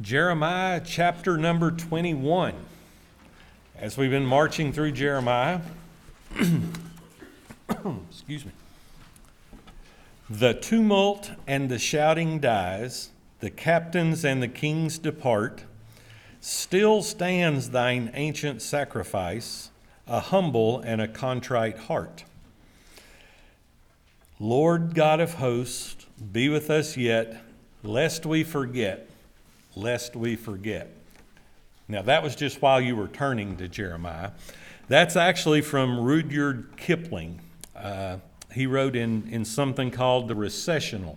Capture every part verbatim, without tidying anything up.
Jeremiah chapter number twenty-one. As we've been marching through Jeremiah, excuse me, the tumult and the shouting dies, the captains and the kings depart. Still stands thine ancient sacrifice, a humble and a contrite heart. Lord God of hosts, be with us yet, lest we forget, lest we forget. Now that was just while you were turning to Jeremiah. That's actually from Rudyard Kipling. Uh, he wrote in, in something called the Recessional.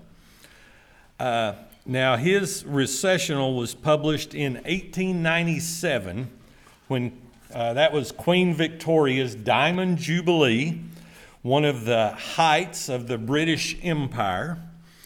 Uh, now his Recessional was published in eighteen ninety-seven when uh, that was Queen Victoria's Diamond Jubilee, one of the heights of the British Empire.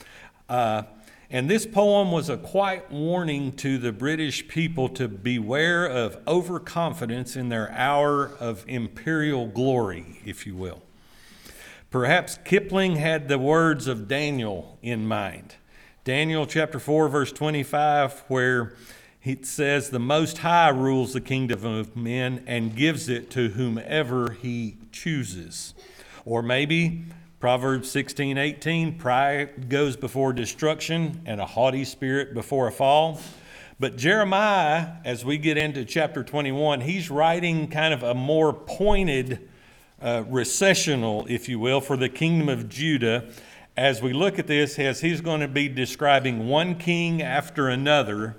Uh, and this poem was a quiet warning to the British people to beware of overconfidence in their hour of imperial glory, if you will. Perhaps Kipling had the words of Daniel in mind. Daniel chapter four, verse twenty-five, where it says, "The Most High rules the kingdom of men and gives it to whomever he chooses." Or maybe Proverbs sixteen eighteen, "Pride goes before destruction and a haughty spirit before a fall." But Jeremiah, as we get into chapter twenty-one, he's writing kind of a more pointed uh, recessional, if you will, for the kingdom of Judah. As we look at this, as he's going to be describing one king after another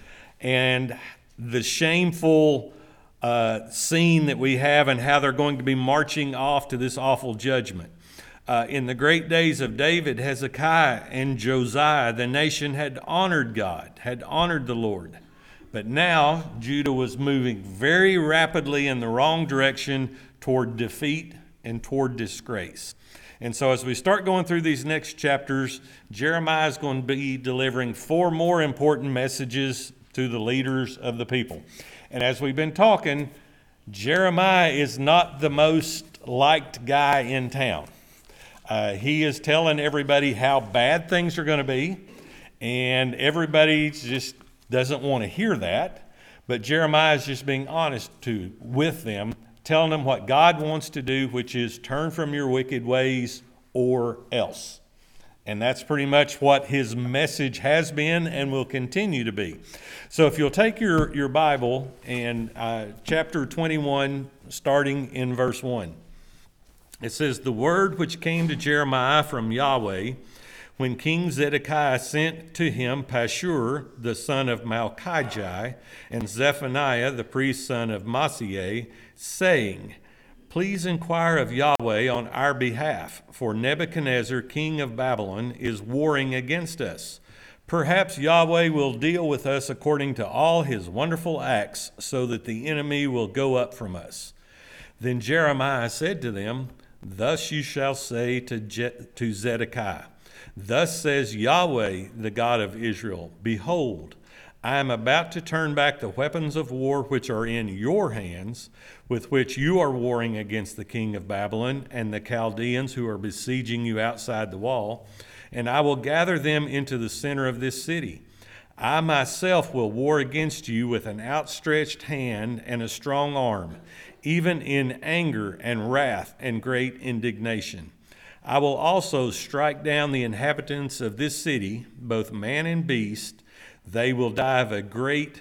and the shameful uh, scene that we have and how they're going to be marching off to this awful judgment. Uh, in the great days of David, Hezekiah, and Josiah, the nation had honored God, had honored the Lord. But now Judah was moving very rapidly in the wrong direction toward defeat and toward disgrace. And so as we start going through these next chapters, Jeremiah is going to be delivering four more important messages to the leaders of the people. And as we've been talking, Jeremiah is not the most liked guy in town. Uh, he is telling everybody how bad things are going to be, and everybody just doesn't want to hear that. But Jeremiah is just being honest to with them, telling them what God wants to do, which is turn from your wicked ways or else. And that's pretty much what his message has been and will continue to be. So if you'll take your, your Bible and uh, chapter twenty-one, starting in verse one. It says, "The word which came to Jeremiah from Yahweh, when King Zedekiah sent to him Pashur, the son of Malchijah, and Zephaniah, the priest son of Maaseiah, saying, Please inquire of Yahweh on our behalf, for Nebuchadnezzar, king of Babylon, is warring against us. Perhaps Yahweh will deal with us according to all his wonderful acts, so that the enemy will go up from us. Then Jeremiah said to them, Thus you shall say to, Je- to Zedekiah, Thus says Yahweh, the God of Israel, Behold, I am about to turn back the weapons of war which are in your hands, with which you are warring against the king of Babylon and the Chaldeans who are besieging you outside the wall, and I will gather them into the center of this city. I myself will war against you with an outstretched hand and a strong arm, even in anger and wrath and great indignation. I will also strike down the inhabitants of this city, both man and beast. They will die of a great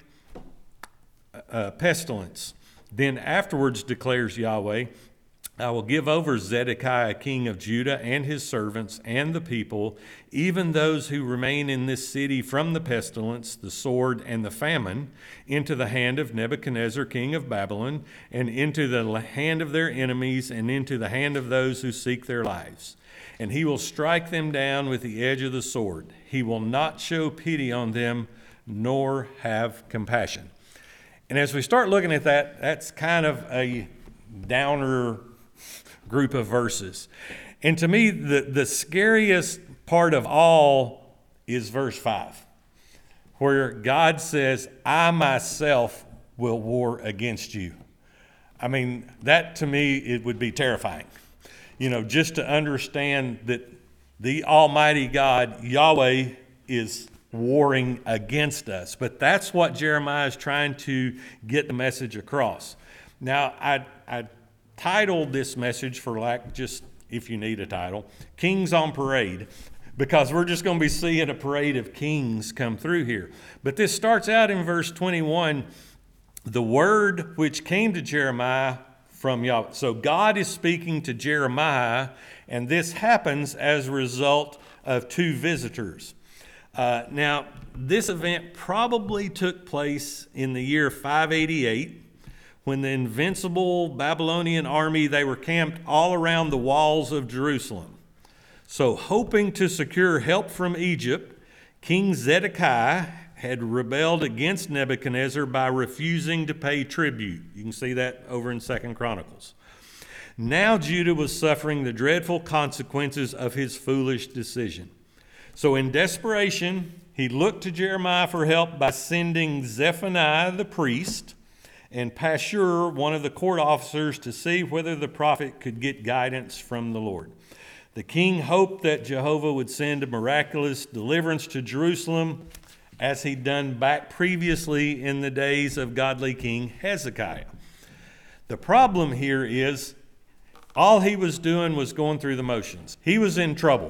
uh, pestilence. Then afterwards, declares Yahweh, I will give over Zedekiah, king of Judah, and his servants and the people, even those who remain in this city from the pestilence, the sword, and the famine, into the hand of Nebuchadnezzar, king of Babylon, and into the hand of their enemies, and into the hand of those who seek their lives. And he will strike them down with the edge of the sword. He will not show pity on them, nor have compassion." And as we start looking at that, that's kind of a downer group of verses. And to me, the, the scariest part of all is verse five, where God says, I myself will war against you. I mean, that to me, it would be terrifying. You know, just to understand that the Almighty God, Yahweh, is warring against us. But that's what Jeremiah is trying to get the message across. Now, I, I titled this message, for lack, just if you need a title, Kings on Parade, because we're just going to be seeing a parade of kings come through here. But this starts out in verse twenty-one, the word which came to Jeremiah from Yahweh. So God is speaking to Jeremiah, and this happens as a result of two visitors. Uh, now, this event probably took place in the year five eighty-eight, when the invincible Babylonian army, they were camped all around the walls of Jerusalem. So, hoping to secure help from Egypt, King Zedekiah had rebelled against Nebuchadnezzar by refusing to pay tribute. You can see that over in Second Chronicles. Now Judah was suffering the dreadful consequences of his foolish decision. So in desperation, he looked to Jeremiah for help by sending Zephaniah the priest and Pashur, one of the court officers, to see whether the prophet could get guidance from the Lord. The king hoped that Jehovah would send a miraculous deliverance to Jerusalem, as he'd done back previously in the days of godly King Hezekiah. The problem here is all he was doing was going through the motions. He was in trouble.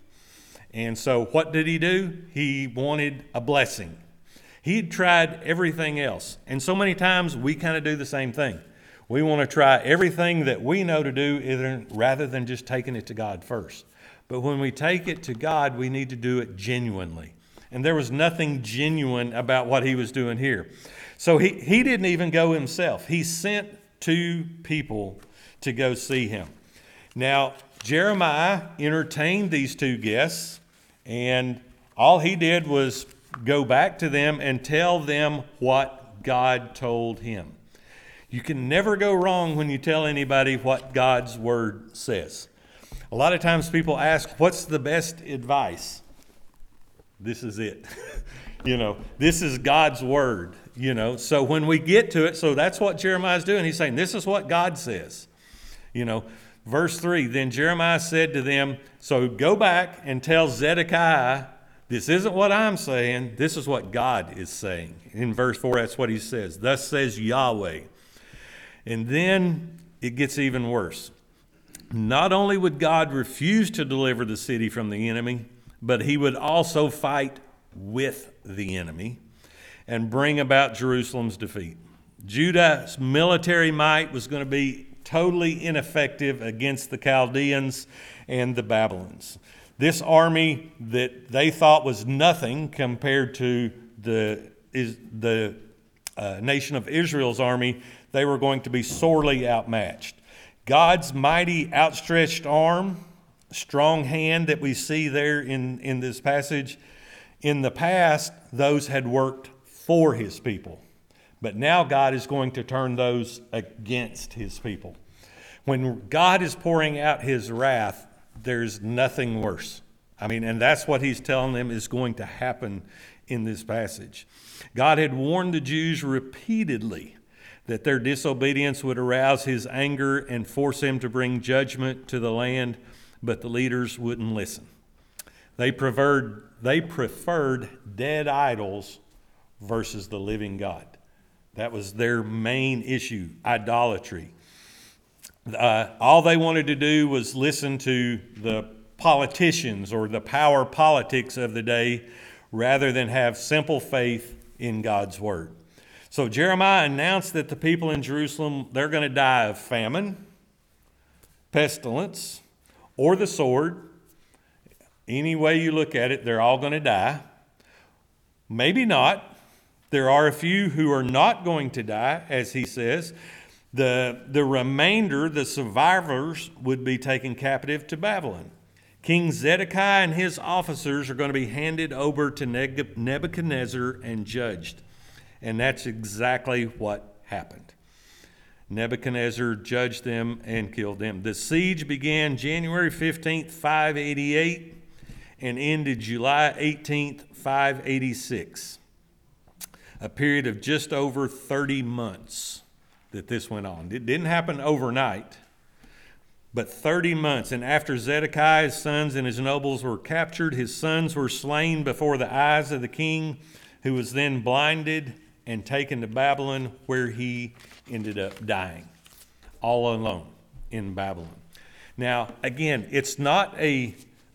And so what did he do? He wanted a blessing. He'd tried everything else. And so many times we kind of do the same thing. We want to try everything that we know to do rather than just taking it to God first. But when we take it to God, we need to do it genuinely. And there was nothing genuine about what he was doing here. So he, he didn't even go himself. He sent two people to go see him. Now, Jeremiah entertained these two guests, and all he did was go back to them and tell them what God told him. You can never go wrong when you tell anybody what God's word says. A lot of times people ask, what's the best advice? This is it. You know, this is God's word, you know. So when we get to it, so that's what Jeremiah's doing. He's saying, this is what God says. You know, verse three, then Jeremiah said to them, so go back and tell Zedekiah, this isn't what I'm saying. This is what God is saying. In verse four, that's what he says. Thus says Yahweh. And then it gets even worse. Not only would God refuse to deliver the city from the enemy, but he would also fight with the enemy and bring about Jerusalem's defeat. Judah's military might was going to be totally ineffective against the Chaldeans and the Babylons. This army that they thought was nothing compared to the, is the uh, nation of Israel's army, they were going to be sorely outmatched. God's mighty outstretched arm, strong hand that we see there in, in this passage, in the past, those had worked for his people. But now God is going to turn those against his people. When God is pouring out his wrath, there's nothing worse. I mean, and that's what he's telling them is going to happen in this passage. God had warned the Jews repeatedly that their disobedience would arouse his anger and force him to bring judgment to the land, but the leaders wouldn't listen. They preferred, they preferred dead idols versus the living God. That was their main issue, idolatry. Uh, all they wanted to do was listen to the politicians or the power politics of the day rather than have simple faith in God's word. So Jeremiah announced that the people in Jerusalem, they're going to die of famine, pestilence, or the sword. Any way you look at it, they're all going to die. Maybe not. There are a few who are not going to die, as he says. The, the remainder, the survivors, would be taken captive to Babylon. King Zedekiah and his officers are going to be handed over to Nebuchadnezzar and judged. And that's exactly what happened. Nebuchadnezzar judged them and killed them. The siege began January fifteenth, five eighty-eight, and ended July eighteenth, five eighty-six. A period of just over thirty months that this went on. It didn't happen overnight, But thirty months, and after Zedekiah, his sons and his nobles were captured, his sons were slain before the eyes of the king, who was then blinded and taken to Babylon, where he ended up dying, all alone in Babylon. Now, again, it's not a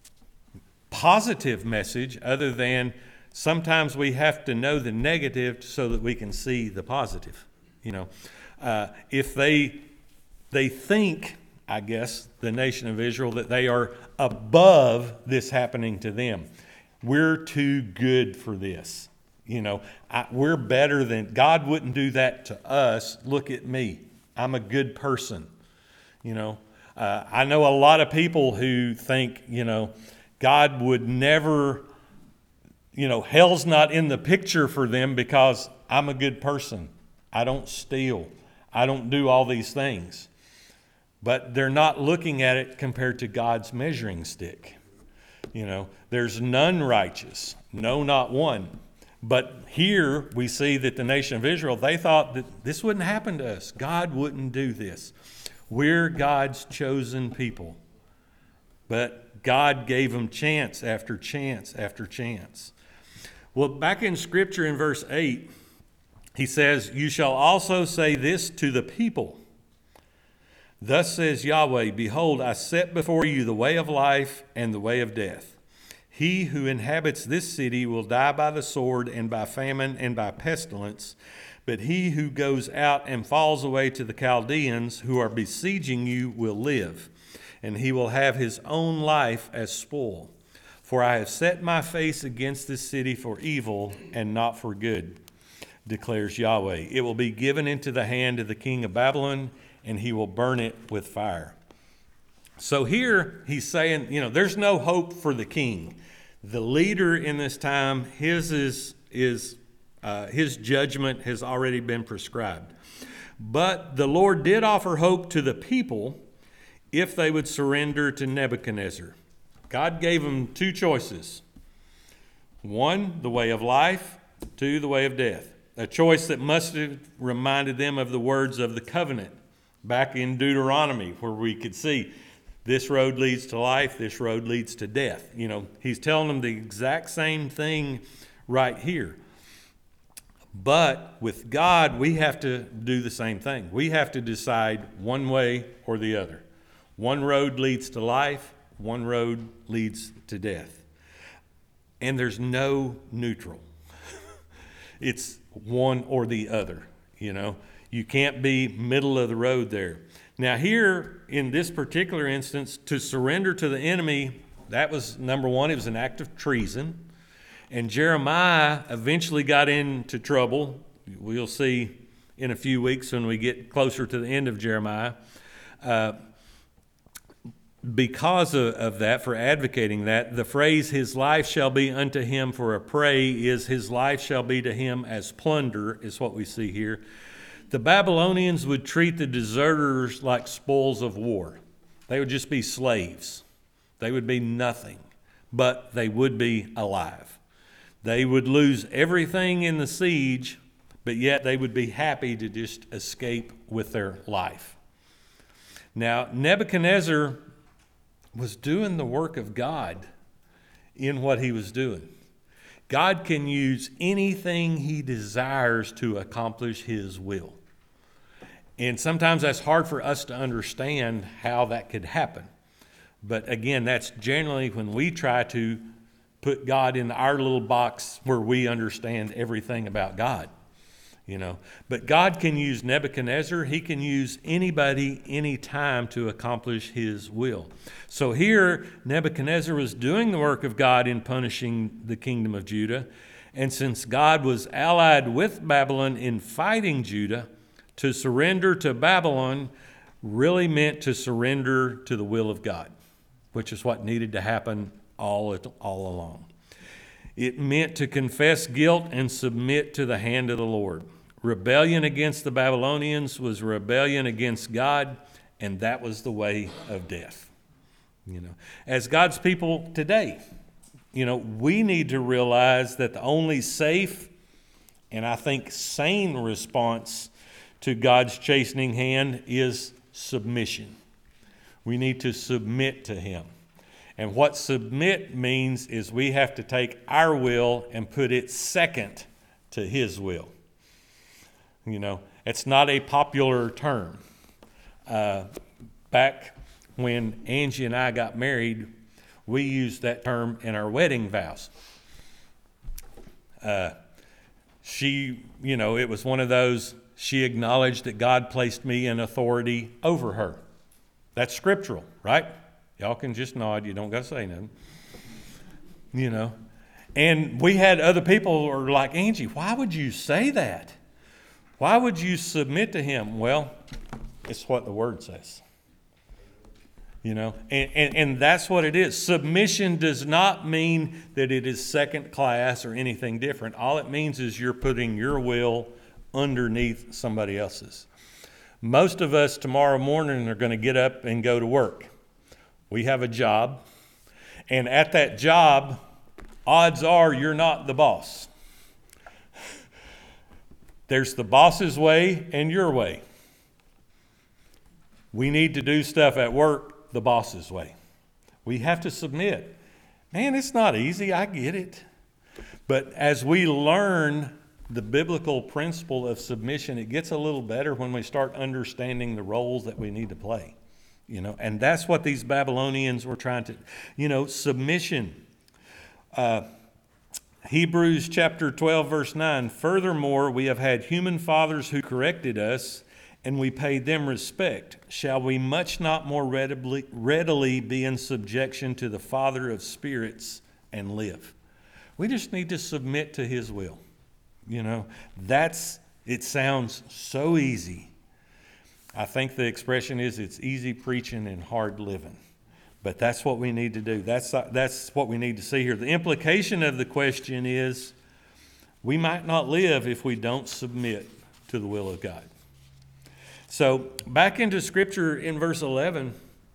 positive message other than sometimes we have to know the negative so that we can see the positive. You know, uh, if they they think, I guess, the nation of Israel, that they are above this happening to them. We're too good for this. You know, I, we're better than, God wouldn't do that to us. Look at me. I'm a good person. You know, uh, I know a lot of people who think, you know, God would never, you know, hell's not in the picture for them because I'm a good person. I don't steal. I don't do all these things. But they're not looking at it compared to God's measuring stick. You know, there's none righteous, no, not one. But here we see that the nation of Israel, they thought that this wouldn't happen to us. God wouldn't do this. We're God's chosen people. But God gave them chance after chance after chance. Well, back in Scripture in verse eight, he says, "You shall also say this to the people. Thus says Yahweh, behold, I set before you the way of life and the way of death. He who inhabits this city will die by the sword and by famine and by pestilence. But he who goes out and falls away to the Chaldeans who are besieging you will live, and he will have his own life as spoil. For I have set my face against this city for evil and not for good, declares Yahweh. It will be given into the hand of the king of Babylon, and he will burn it with fire." So here he's saying, you know, there's no hope for the king. The leader in this time, his is is uh, his judgment has already been prescribed. But the Lord did offer hope to the people if they would surrender to Nebuchadnezzar. God gave them two choices. One, the way of life. Two, the way of death. A choice that must have reminded them of the words of the covenant back in Deuteronomy, where we could see this road leads to life, this road leads to death. You know, he's telling them the exact same thing right here. But with God, we have to do the same thing. We have to decide one way or the other. One road leads to life, one road leads to death. And there's no neutral. It's one or the other, you know. You can't be middle of the road there. Now here, in this particular instance, to surrender to the enemy, that was, number one, it was an act of treason. And Jeremiah eventually got into trouble. We'll see in a few weeks when we get closer to the end of Jeremiah. Uh, because of, of that, for advocating that, the phrase, "his life shall be unto him for a prey," is "his life shall be to him as plunder," is what we see here. The Babylonians would treat the deserters like spoils of war. They would just be slaves. They would be nothing, but they would be alive. They would lose everything in the siege, but yet they would be happy to just escape with their life. Now, Nebuchadnezzar was doing the work of God in what he was doing. God can use anything he desires to accomplish his will. And sometimes that's hard for us to understand how that could happen. But again, that's generally when we try to put God in our little box where we understand everything about God. You know, but God can use Nebuchadnezzar. He can use anybody, anytime to accomplish his will. So here, Nebuchadnezzar was doing the work of God in punishing the kingdom of Judah. And since God was allied with Babylon in fighting Judah, to surrender to Babylon really meant to surrender to the will of God, which is what needed to happen all, all along. It meant to confess guilt and submit to the hand of the Lord. Rebellion against the Babylonians was rebellion against God, and that was the way of death. You know, as God's people today, you know, we need to realize that the only safe and I think sane response to God's chastening hand is submission. We need to submit to him. And what submit means is we have to take our will and put it second to his will. You know, it's not a popular term. Uh, back when Angie and I got married, we used that term in our wedding vows. Uh, she, you know, it was one of those, she acknowledged that God placed me in authority over her. That's scriptural, right? Y'all can just nod. You don't got to say nothing. You know. And we had other people who were like, Angie, why would you say that? Why would you submit to him? Well, it's what the word says. You know, and, and, and that's what it is. Submission does not mean that it is second class or anything different. All it means is you're putting your will underneath somebody else's. Most of us tomorrow morning are going to get up and go to work. We have a job, and at that job, odds are you're not the boss. There's the boss's way and your way. We need to do stuff at work the boss's way. We have to submit. Man, it's not easy. I get it. But as we learn the biblical principle of submission, it gets a little better when we start understanding the roles that we need to play. You know, and that's what these Babylonians were trying to, you know, submission. Uh, Hebrews chapter twelve, verse nine, furthermore, we have had human fathers who corrected us, and we paid them respect. Shall we much not more readily, readily be in subjection to the Father of spirits and live? We just need to submit to his will. You know, that's, it sounds so easy. I think the expression is it's easy preaching and hard living. But that's what we need to do. That's, that's what we need to see here. The implication of the question is we might not live if we don't submit to the will of God. So back into Scripture in verse eleven,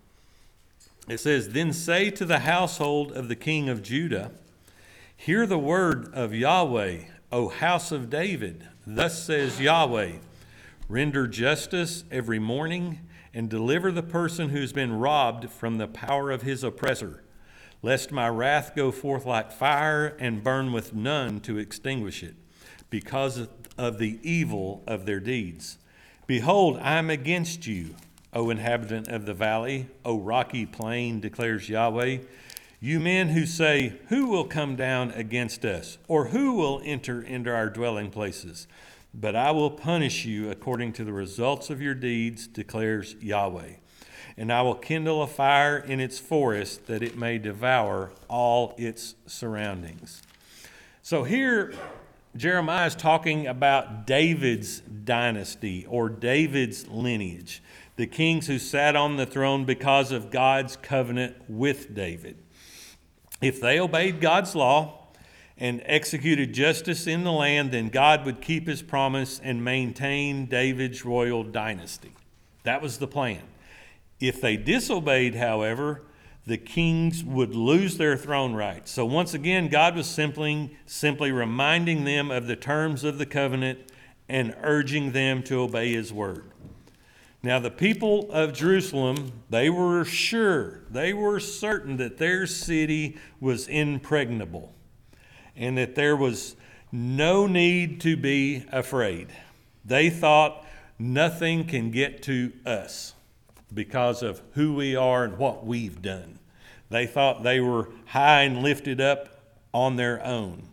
it says, Then say to the household of the king of Judah, Hear the word of Yahweh, O house of David. Thus says Yahweh, Render justice every morning, and deliver the person who's been robbed from the power of his oppressor, lest my wrath go forth like fire and burn with none to extinguish it, because of the evil of their deeds. Behold, I am against you, O inhabitant of the valley, O rocky plain, declares Yahweh. You men who say, Who will come down against us? Or who will enter into our dwelling places? But I will punish you according to the results of your deeds, declares Yahweh. And I will kindle a fire in its forest that it may devour all its surroundings. So here, Jeremiah is talking about David's dynasty or David's lineage, the kings who sat on the throne because of God's covenant with David. If they obeyed God's law and executed justice in the land, then God would keep his promise and maintain David's royal dynasty. That was the plan. If they disobeyed, however, the kings would lose their throne rights. So once again, God was simply, simply reminding them of the terms of the covenant and urging them to obey his word. Now, the people of Jerusalem, they were sure, they were certain that their city was impregnable and that there was no need to be afraid. They thought nothing can get to us because of who we are and what we've done. They thought they were high and lifted up on their own.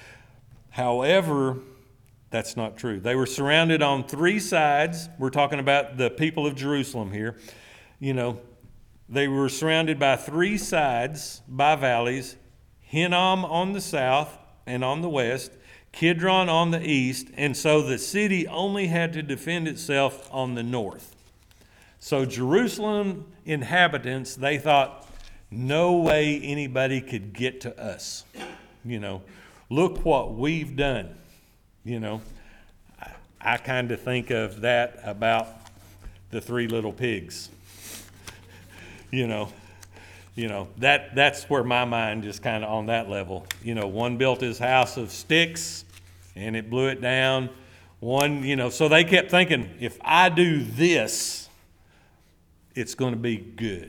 However, that's not true. They were surrounded on three sides. We're talking about the people of Jerusalem here. You know, they were surrounded by three sides, by valleys, Hinnom on the south and on the west, Kidron on the east, and so the city only had to defend itself on the north. So Jerusalem inhabitants, they thought, no way anybody could get to us. You know, look what we've done. You know, I, I kind of think of that about the three little pigs. you know, you know that that's where my mind just kind of on that level. You know, one built his house of sticks and it blew it down. One, you know, so they kept thinking, if I do this, it's going to be good.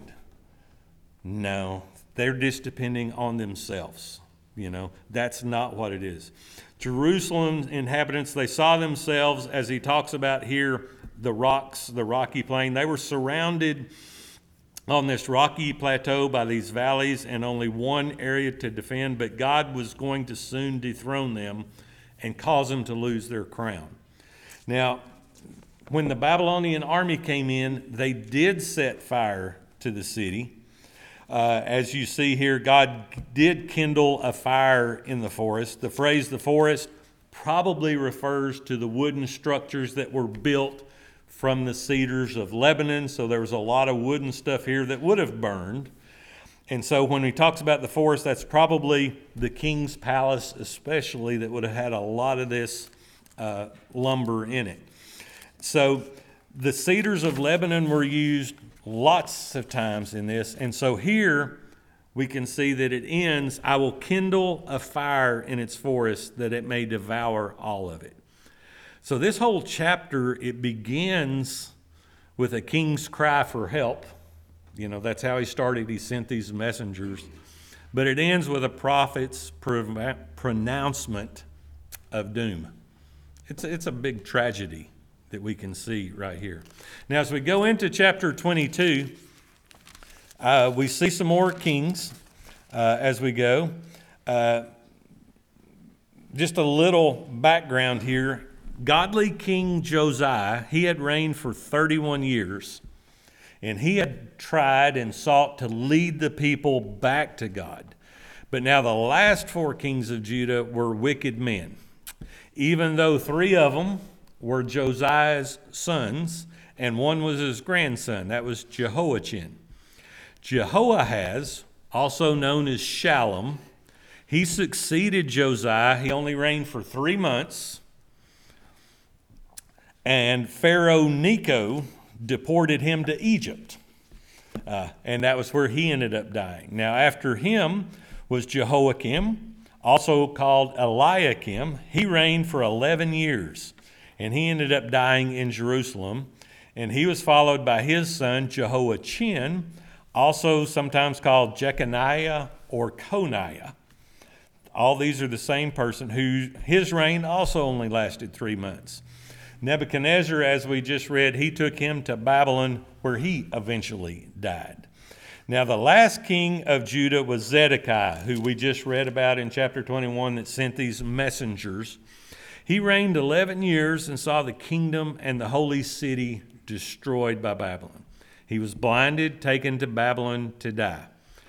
No, they're just depending on themselves. You know, that's not what it is. Jerusalem's inhabitants, they saw themselves, as he talks about here, the rocks, the rocky plain. They were surrounded on this rocky plateau by these valleys and only one area to defend, but God was going to soon dethrone them and cause them to lose their crown. Now, when the Babylonian army came in, they did set fire to the city. Uh, as you see here, God did kindle a fire in the forest. The phrase the forest probably refers to the wooden structures that were built from the cedars of Lebanon. So there was a lot of wooden stuff here that would have burned. And so when he talks about the forest, that's probably the king's palace especially that would have had a lot of this uh, lumber in it. So the cedars of Lebanon were used lots of times in this. And so here we can see that it ends, I will kindle a fire in its forest that it may devour all of it. So this whole chapter, it begins with a king's cry for help. You know, that's how he started. He sent these messengers. But it ends with a prophet's pronouncement of doom. It's, it's a big tragedy that we can see right here. Now, as we go into chapter twenty-two, uh, we see some more kings uh, as we go. Uh, just a little background here. Godly King Josiah, he had reigned for thirty-one years, and he had tried and sought to lead the people back to God. But now the last four kings of Judah were wicked men. Even though three of them were Josiah's sons, and one was his grandson. That was Jehoiachin. Jehoahaz, also known as Shallum, he succeeded Josiah. He only reigned for three months. And Pharaoh Necho deported him to Egypt. Uh, and that was where he ended up dying. Now, after him was Jehoiakim, also called Eliakim. He reigned for eleven years. And he ended up dying in Jerusalem. And he was followed by his son, Jehoiachin, also sometimes called Jeconiah or Coniah. All these are the same person, who his reign also only lasted three months. Nebuchadnezzar, as we just read, he took him to Babylon, where he eventually died. Now, the last king of Judah was Zedekiah, who we just read about in chapter twenty-one, that sent these messengers. He reigned eleven years and saw the kingdom and the holy city destroyed by Babylon. He was blinded, taken to Babylon to die.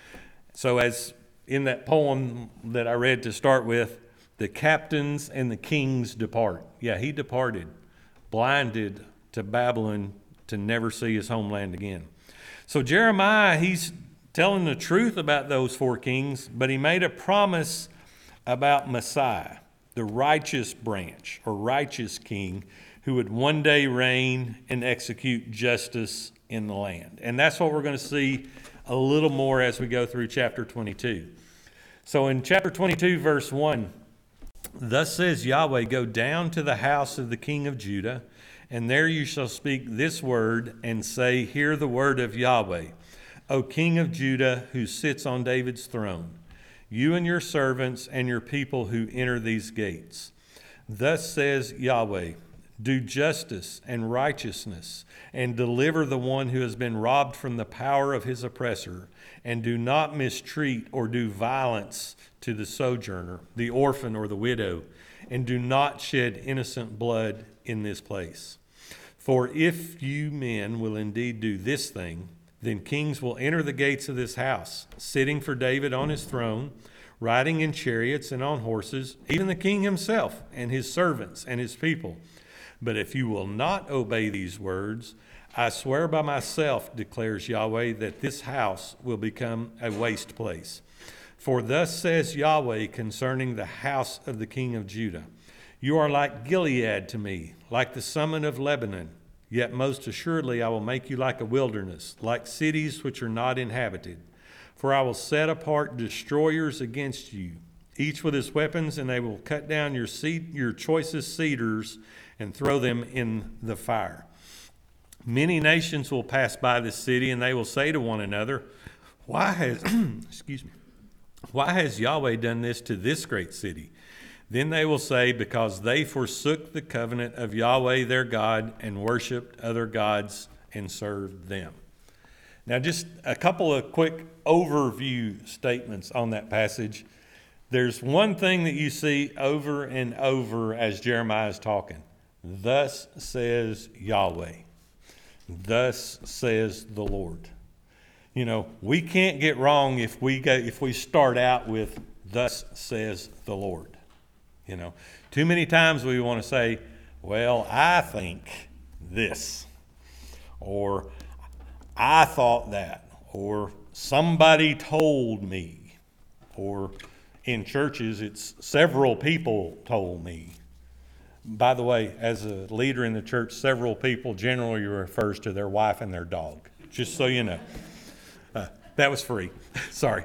So as in that poem that I read to start with, the captains and the kings depart. Yeah, he departed, blinded to Babylon to never see his homeland again. So Jeremiah, he's telling the truth about those four kings, but he made a promise about Messiah, the righteous branch or righteous king who would one day reign and execute justice in the land. And that's what we're going to see a little more as we go through chapter twenty-two. So in chapter twenty-two, verse one, thus says Yahweh, go down to the house of the king of Judah, and there you shall speak this word and say, hear the word of Yahweh, O king of Judah, who sits on David's throne, you and your servants and your people who enter these gates. Thus says Yahweh, do justice and righteousness, and deliver the one who has been robbed from the power of his oppressor, and do not mistreat or do violence to the sojourner, the orphan or the widow, and do not shed innocent blood in this place. For if you men will indeed do this thing, then kings will enter the gates of this house, sitting for David on his throne, riding in chariots and on horses, even the king himself and his servants and his people. But if you will not obey these words, I swear by myself, declares Yahweh, that this house will become a waste place. For thus says Yahweh concerning the house of the king of Judah, you are like Gilead to me, like the summit of Lebanon. Yet most assuredly I will make you like a wilderness, like cities which are not inhabited. For I will set apart destroyers against you, each with his weapons, and they will cut down your seed, your choicest cedars and throw them in the fire. Many nations will pass by this city, and they will say to one another, Why has, excuse me, why has Yahweh done this to this great city? Then they will say, Because they forsook the covenant of Yahweh their God and worshipped other gods and served them. Now, just a couple of quick overview statements on that passage. There's one thing that you see over and over as Jeremiah is talking. Thus says Yahweh. Thus says the Lord. You know, we can't get wrong if we go, if we start out with thus says the Lord. You know, too many times we want to say, well, I think this, or I thought that, or somebody told me, or in churches it's several people told me. By the way, as a leader in the church, several people generally refers to their wife and their dog, just so you know. Uh, that was free. Sorry.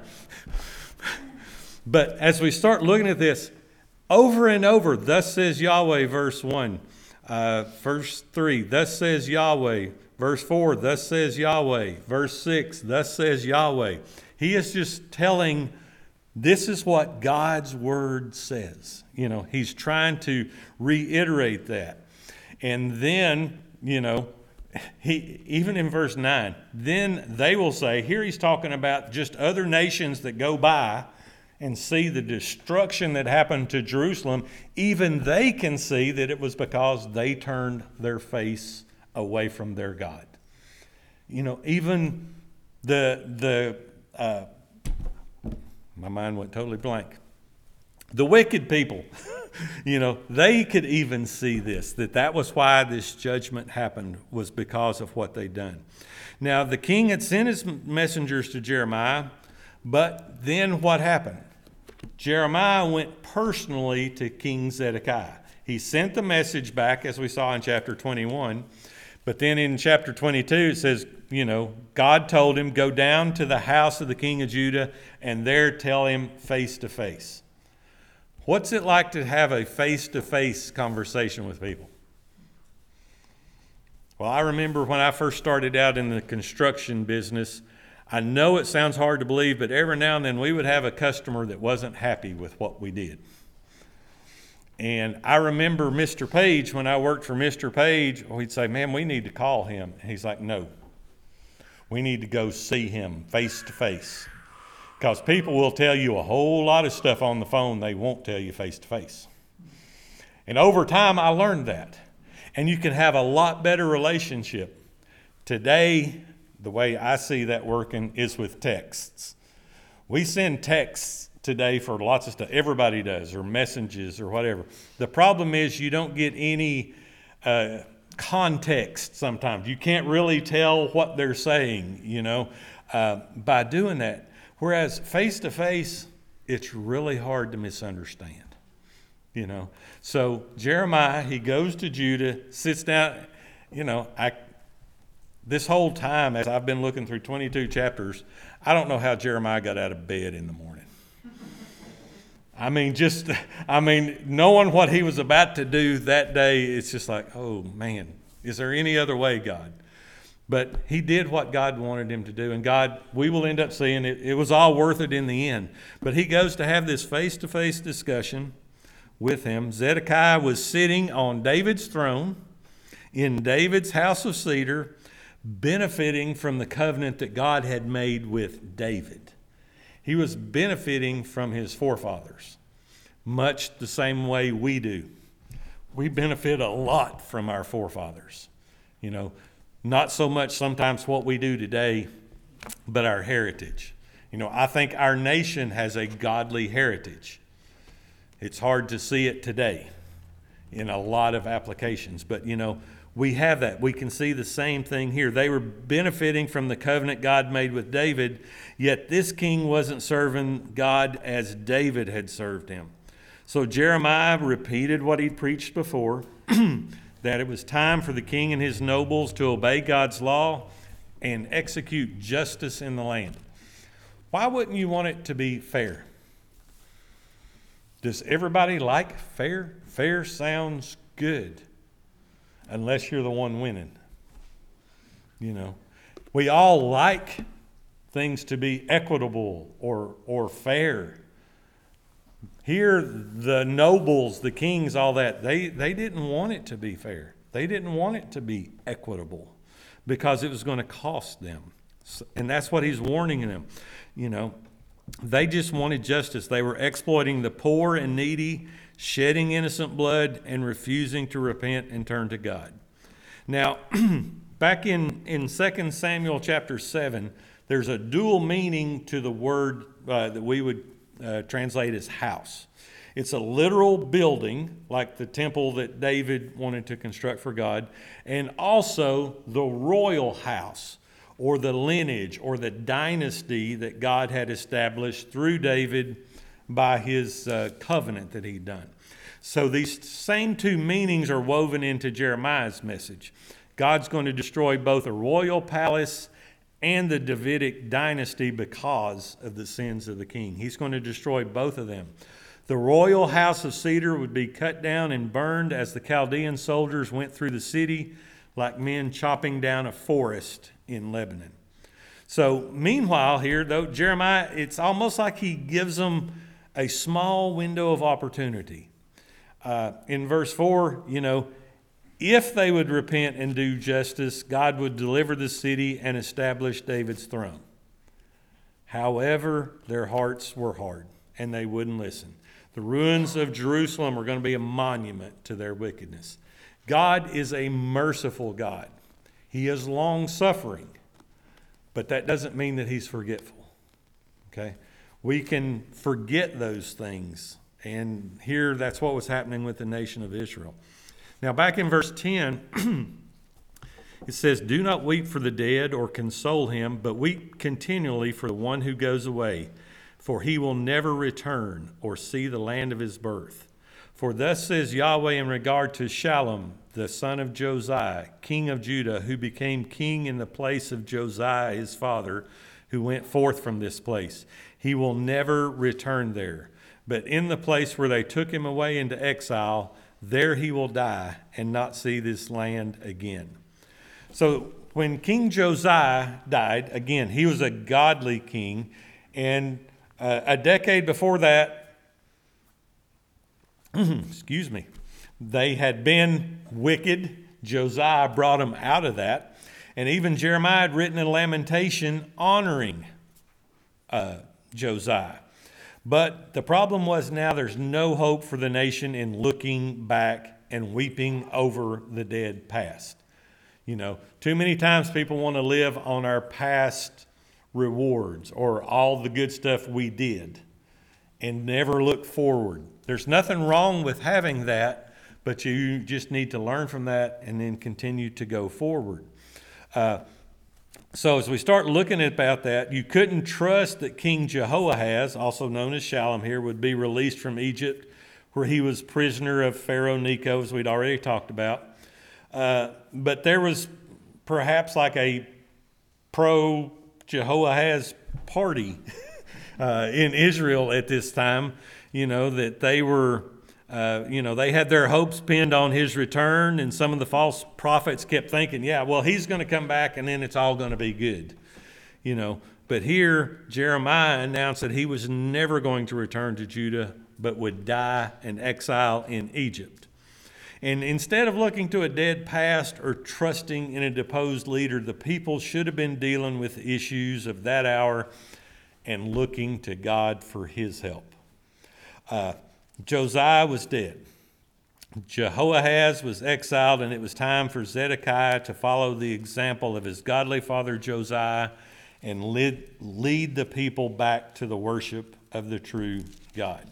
But as we start looking at this, over and over, thus says Yahweh, verse one. Uh, verse three, thus says Yahweh. Verse four, thus says Yahweh. Verse six, thus says Yahweh. He is just telling, this is what God's word says. You know, he's trying to reiterate that. And then, you know, he even in verse nine, then they will say, here he's talking about just other nations that go by and see the destruction that happened to Jerusalem. Even they can see that it was because they turned their face away from their God. You know, even the, the uh, my mind went totally blank. The wicked people, you know, they could even see this, that that was why this judgment happened, was because of what they'd done. Now, the king had sent his messengers to Jeremiah, but then what happened? Jeremiah went personally to King Zedekiah. He sent the message back, as we saw in chapter twenty-one, but then in chapter twenty-two, it says, you know, God told him, go down to the house of the king of Judah and there tell him face to face. What's it like to have a face-to-face conversation with people? Well, I remember when I first started out in the construction business, I know it sounds hard to believe, but every now and then we would have a customer that wasn't happy with what we did. And I remember Mister Page, when I worked for Mister Page, he'd say, man, we need to call him. And he's like, no, we need to go see him face to face. Because people will tell you a whole lot of stuff on the phone they won't tell you face to face. And over time, I learned that. And you can have a lot better relationship. Today, the way I see that working is with texts. We send texts today for lots of stuff. Everybody does, or messages or whatever. The problem is you don't get any uh, context sometimes. You can't really tell what they're saying, you know, uh, by doing that. Whereas face-to-face, it's really hard to misunderstand, you know. So Jeremiah, he goes to Judah, sits down, you know, I, this whole time as I've been looking through twenty-two chapters, I don't know how Jeremiah got out of bed in the morning. I mean, just, I mean, knowing what he was about to do that day, it's just like, oh, man, is there any other way, God? But he did what God wanted him to do. And God, we will end up seeing it. It was all worth it in the end. But he goes to have this face-to-face discussion with him. Zedekiah was sitting on David's throne in David's house of cedar, benefiting from the covenant that God had made with David. He was benefiting from his forefathers, much the same way we do. We benefit a lot from our forefathers. You know, not so much sometimes what we do today, but our heritage. You know, I think our nation has a godly heritage. It's hard to see it today in a lot of applications, but you know, we have that. We can see the same thing here. They were benefiting from the covenant God made with David, yet this king wasn't serving God as David had served him. So Jeremiah repeated what he'd preached before, that it was time for the king and his nobles to obey God's law and execute justice in the land. Why wouldn't you want it to be fair? Does everybody like fair? Fair sounds good, unless you're the one winning. You know, we all like things to be equitable or or fair. Here, the nobles, the kings, all that, they, they didn't want it to be fair. They didn't want it to be equitable because it was going to cost them. And that's what he's warning them. You know, they just wanted justice. They were exploiting the poor and needy, shedding innocent blood, and refusing to repent and turn to God. Now, back in, in Second Samuel chapter seven, there's a dual meaning to the word uh, that we would uh, translate as house. It's a literal building, like the temple that David wanted to construct for God, and also the royal house, or the lineage, or the dynasty that God had established through David by his uh, covenant that he'd done. So these same two meanings are woven into Jeremiah's message. God's going to destroy both a royal palace and the Davidic dynasty because of the sins of the king. He's going to destroy both of them. The royal house of cedar would be cut down and burned as the Chaldean soldiers went through the city like men chopping down a forest in Lebanon. So meanwhile here, though, Jeremiah, it's almost like he gives them a small window of opportunity. Uh, in verse four, you know, if they would repent and do justice, God would deliver the city and establish David's throne. However, their hearts were hard and they wouldn't listen. The ruins of Jerusalem are going to be a monument to their wickedness. God is a merciful God. He is long-suffering, but that doesn't mean that he's forgetful. Okay? We can forget those things, and here that's what was happening with the nation of Israel. Now, back in verse ten, it says, "Do not weep for the dead or console him, but weep continually for the one who goes away, for he will never return or see the land of his birth. For thus says Yahweh in regard to Shallum, the son of Josiah, king of Judah, who became king in the place of Josiah his father, who went forth from this place. He will never return there. But in the place where they took him away into exile, there he will die and not see this land again." So when King Josiah died, again, he was a godly king. And uh, a decade before that, excuse me, they had been wicked. Josiah brought them out of that. And even Jeremiah had written a lamentation honoring uh, Josiah. But the problem was now there's no hope for the nation in looking back and weeping over the dead past. You know, too many times people want to live on our past rewards or all the good stuff we did and never look forward. There's nothing wrong with having that, but you just need to learn from that and then continue to go forward. Uh, So as we start looking about that, you couldn't trust that King Jehoahaz, also known as Shallum here, would be released from Egypt, where he was prisoner of Pharaoh Necho, as we'd already talked about. Uh, but there was perhaps like a pro-Jehoahaz party uh, in Israel at this time, you know, that they were... Uh, you know, they had their hopes pinned on his return, and some of the false prophets kept thinking, yeah, well, he's going to come back and then it's all going to be good. You know, but here Jeremiah announced that he was never going to return to Judah, but would die in exile in Egypt. And instead of looking to a dead past or trusting in a deposed leader, the people should have been dealing with issues of that hour and looking to God for his help. Uh, Josiah was dead. Jehoahaz was exiled, and it was time for Zedekiah to follow the example of his godly father Josiah and lead, lead the people back to the worship of the true God.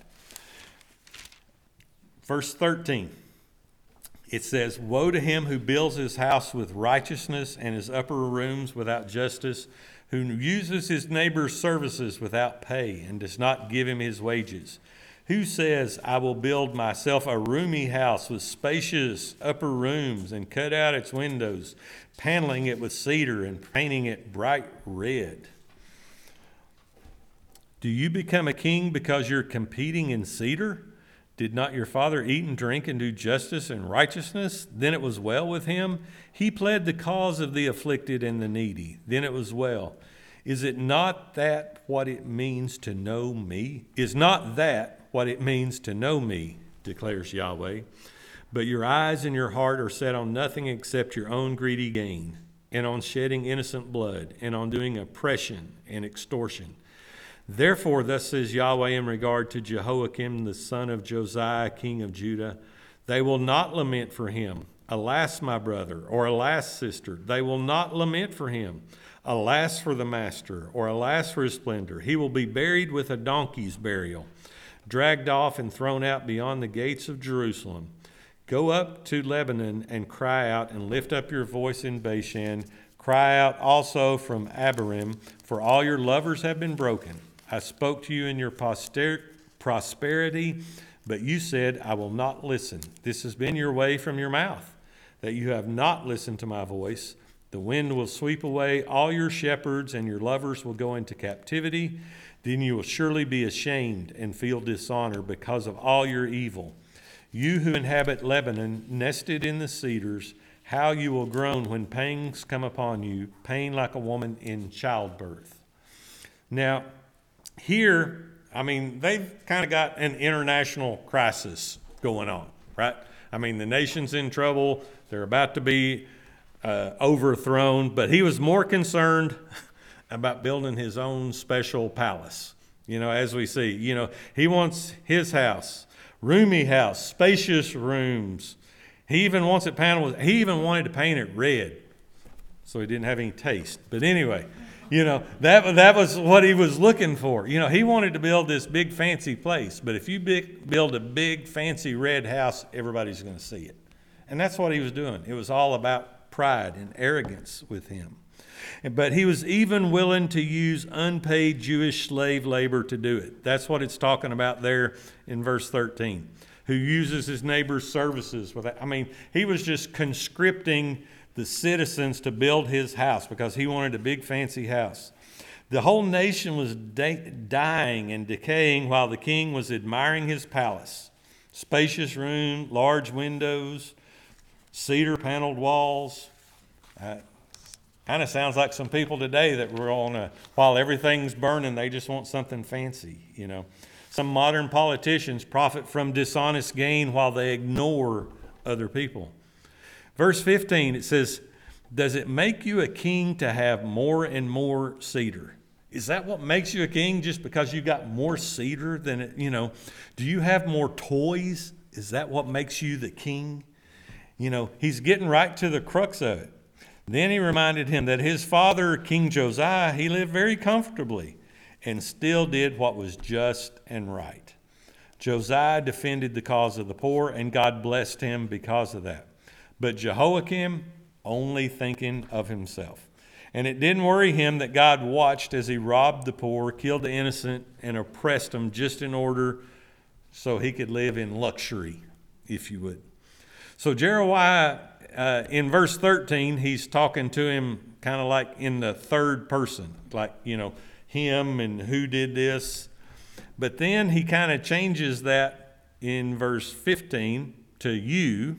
Verse thirteen, it says, "Woe to him who builds his house with righteousness and his upper rooms without justice, who uses his neighbor's services without pay and does not give him his wages. Who says, I will build myself a roomy house with spacious upper rooms and cut out its windows, paneling it with cedar and painting it bright red? Do you become a king because you're competing in cedar? Did not your father eat and drink and do justice and righteousness? Then it was well with him. He pled the cause of the afflicted and the needy. Then it was well. Is it not that what it means to know me? Is not that what it means to know me, declares Yahweh? But your eyes and your heart are set on nothing except your own greedy gain, and on shedding innocent blood, and on doing oppression and extortion. Therefore, thus says Yahweh in regard to Jehoiakim, the son of Josiah, king of Judah, they will not lament for him. Alas, my brother, or alas, sister, they will not lament for him. Alas for the master, or alas for his splendor. He will be buried with a donkey's burial, dragged off and thrown out beyond the gates of Jerusalem. Go up to Lebanon and cry out, and lift up your voice in Bashan. Cry out also from Abarim, for all your lovers have been broken. I spoke to you in your poster- prosperity, but you said, I will not listen. This has been your way from your mouth, that you have not listened to my voice. The wind will sweep away all your shepherds, and your lovers will go into captivity. Then you will surely be ashamed and feel dishonor because of all your evil. You who inhabit Lebanon, nested in the cedars, how you will groan when pangs come upon you, pain like a woman in childbirth. Now, here, I mean, they've kind of got an international crisis going on, right? I mean, the nation's in trouble. They're about to be uh, overthrown, but he was more concerned about building his own special palace. You know, as we see, you know, he wants his house, roomy house, spacious rooms. He even wants it painted. He even wanted to paint it red, so he didn't have any taste. But anyway, you know, that that was what he was looking for. You know, he wanted to build this big fancy place, but if you big, build a big fancy red house, everybody's going to see it. And that's what he was doing. It was all about pride and arrogance with him. But he was even willing to use unpaid Jewish slave labor to do it. That's what it's talking about there in verse thirteen. Who uses his neighbor's services without, I mean, he was just conscripting the citizens to build his house because he wanted a big fancy house. The whole nation was da- dying and decaying while the king was admiring his palace. Spacious room, large windows, cedar paneled walls. Uh, kind of sounds like some people today that were on a, while everything's burning, they just want something fancy, you know. Some modern politicians profit from dishonest gain while they ignore other people. Verse fifteen, it says, does it make you a king to have more and more cedar? Is that what makes you a king, just because you got more cedar than, it, you know? Do you have more toys? Is that what makes you the king? You know, he's getting right to the crux of it. Then he reminded him that his father, King Josiah, he lived very comfortably and still did what was just and right. Josiah defended the cause of the poor, and God blessed him because of that. But Jehoiakim, only thinking of himself. And it didn't worry him that God watched as he robbed the poor, killed the innocent, and oppressed them just in order so he could live in luxury, if you would. So Jeremiah, uh, in verse thirteen, he's talking to him kind of like in the third person, like, you know, him and who did this. But then he kind of changes that in verse fifteen to you.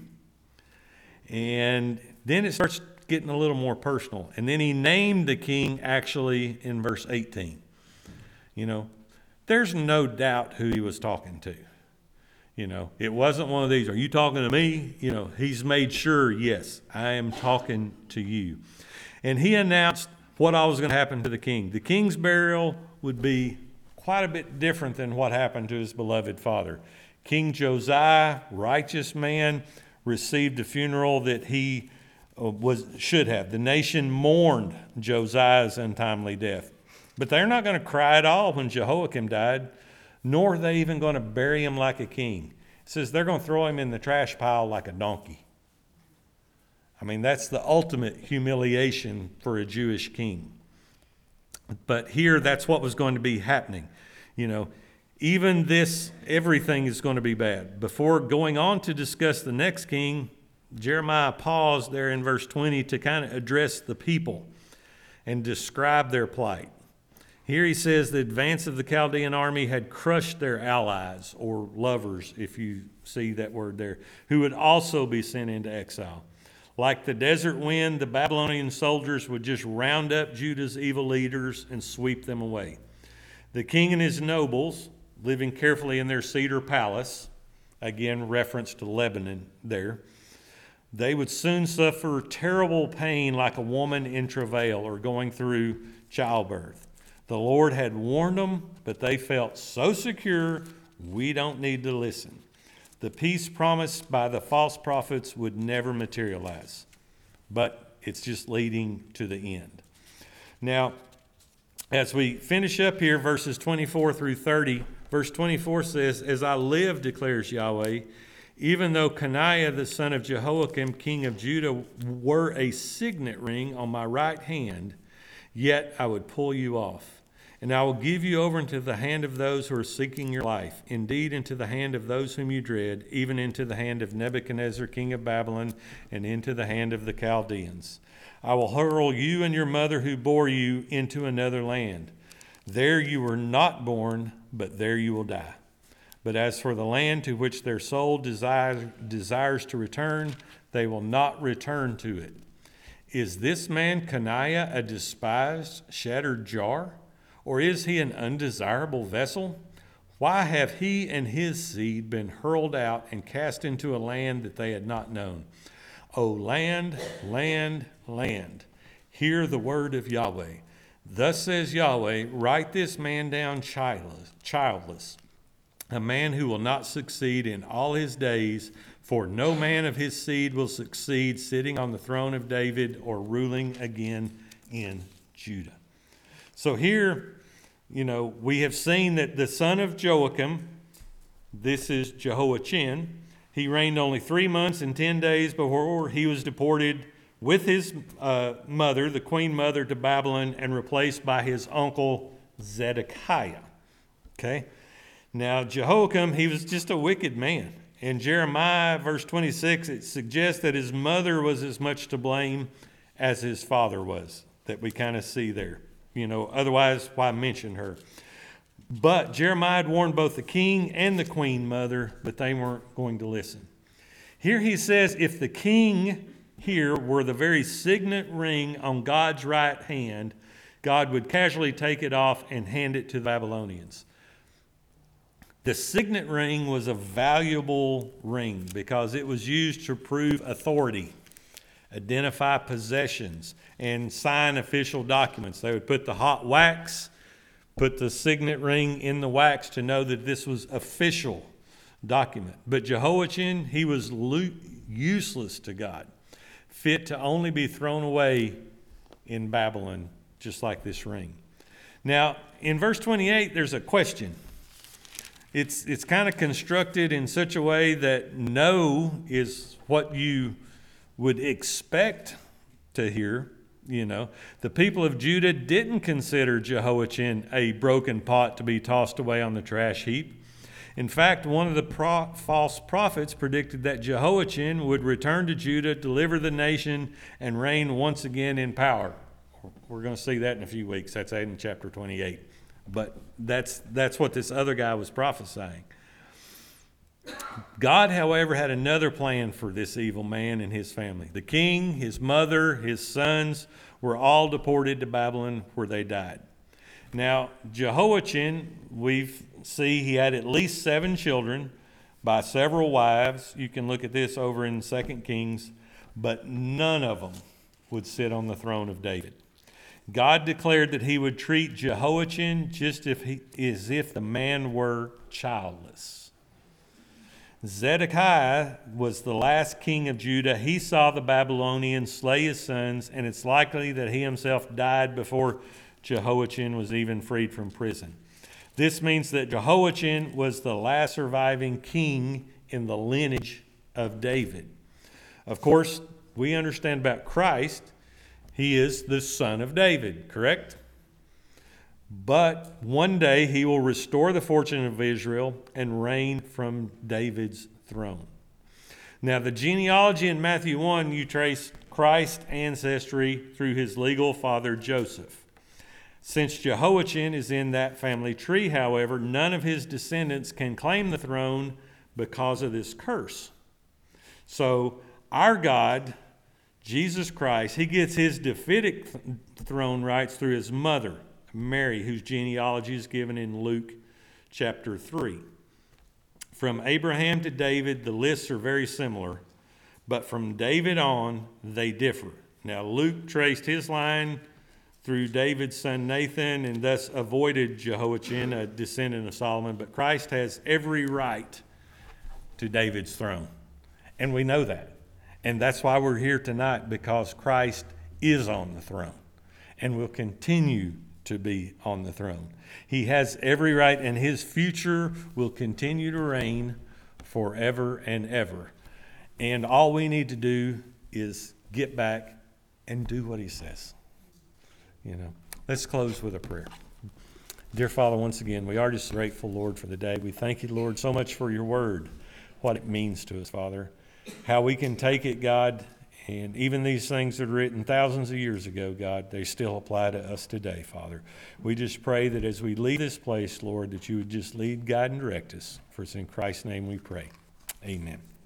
And then it starts getting a little more personal. And then he named the king actually in verse eighteen. You know, there's no doubt who he was talking to. You know, it wasn't one of these, are you talking to me? You know, he's made sure, yes, I am talking to you. And he announced what all was going to happen to the king. The king's burial would be quite a bit different than what happened to his beloved father. King Josiah, righteous man, received a funeral that he uh, was should have. The nation mourned Josiah's untimely death. But they're not going to cry at all when Jehoiakim died, nor are they even going to bury him like a king. It says they're going to throw him in the trash pile like a donkey. I mean, that's the ultimate humiliation for a Jewish king. But here, that's what was going to be happening. You know, even this, everything is going to be bad. Before going on to discuss the next king, Jeremiah paused there in verse twenty to kind of address the people and describe their plight. Here he says the advance of the Chaldean army had crushed their allies, or lovers, if you see that word there, who would also be sent into exile. Like the desert wind, the Babylonian soldiers would just round up Judah's evil leaders and sweep them away. The king and his nobles, living carefully in their cedar palace, again reference to Lebanon there, they would soon suffer terrible pain like a woman in travail or going through childbirth. The Lord had warned them, but they felt so secure, we don't need to listen. The peace promised by the false prophets would never materialize, but it's just leading to the end. Now, as we finish up here, verses twenty-four through thirty, verse twenty-four says, "As I live, declares Yahweh, even though Coniah the son of Jehoiakim, king of Judah, were a signet ring on my right hand, yet I would pull you off. And I will give you over into the hand of those who are seeking your life, indeed into the hand of those whom you dread, even into the hand of Nebuchadnezzar, king of Babylon, and into the hand of the Chaldeans. I will hurl you and your mother who bore you into another land. There you were not born, but there you will die. But as for the land to which their soul desires, desires to return, they will not return to it. Is this man Coniah a despised, shattered jar? Or is he an undesirable vessel? Why have he and his seed been hurled out and cast into a land that they had not known? O land, land, land, hear the word of Yahweh. Thus says Yahweh, write this man down childless, childless, a man who will not succeed in all his days, for no man of his seed will succeed sitting on the throne of David or ruling again in Judah." So here, you know, we have seen that the son of Joachim, this is Jehoiachin, he reigned only three months and ten days before he was deported with his uh, mother, the queen mother, to Babylon and replaced by his uncle Zedekiah. Okay? Now, Jehoiakim, he was just a wicked man. In Jeremiah, verse twenty-six, it suggests that his mother was as much to blame as his father was, that we kind of see there. You know, otherwise, why mention her? But Jeremiah had warned both the king and the queen mother, but they weren't going to listen. Here he says, if the king here were the very signet ring on God's right hand, God would casually take it off and hand it to the Babylonians. The signet ring was a valuable ring because it was used to prove authority, identify possessions, and sign official documents. They would put the hot wax, put the signet ring in the wax to know that this was official document. But Jehoiachin, he was lo- useless to God, fit to only be thrown away in Babylon, just like this ring. Now, in verse twenty-eight, there's a question. It's, it's kind of constructed in such a way that no is what you would expect to hear. You know, the people of Judah didn't consider Jehoiachin a broken pot to be tossed away on the trash heap. In fact, one of the pro- false prophets predicted that Jehoiachin would return to Judah, deliver the nation, and reign once again in power. We're going to see that in a few weeks. That's in chapter twenty-eight. But that's that's what this other guy was prophesying. God, however, had another plan for this evil man and his family. The king, his mother, his sons were all deported to Babylon where they died. Now, Jehoiachin, we see he had at least seven children by several wives. You can look at this over in Second Kings, but none of them would sit on the throne of David. God declared that he would treat Jehoiachin just if he, as if the man were childless. Zedekiah was the last king of Judah. He saw the Babylonians slay his sons, and it's likely that he himself died before Jehoiachin was even freed from prison. This means that Jehoiachin was the last surviving king in the lineage of David. Of course, we understand about Christ. He is the son of David, correct? But one day he will restore the fortune of Israel and reign from David's throne. Now, the genealogy in Matthew one, you trace Christ's ancestry through his legal father Joseph. Since Jehoiachin is in that family tree, however, none of his descendants can claim the throne because of this curse. So our God, Jesus Christ, he gets his Davidic throne rights through his mother, Mary, whose genealogy is given in Luke chapter three. From Abraham to David, the lists are very similar, but from David on, they differ. Now, Luke traced his line through David's son Nathan and thus avoided Jehoiachin, a descendant of Solomon, but Christ has every right to David's throne. And we know that. And that's why we're here tonight, because Christ is on the throne and will continue to be on the throne. He has every right, and his future will continue to reign forever and ever. And all we need to do is get back and do what he says. You know, let's close with a prayer. Dear Father, once again, we are just grateful, Lord, for the day. We thank you, Lord, so much for your word, what it means to us, Father, how we can take it, God, and even these things that are written thousands of years ago, God, they still apply to us today, Father. We just pray that as we leave this place, Lord, that you would just lead, guide, and direct us. For it's in Christ's name we pray. Amen.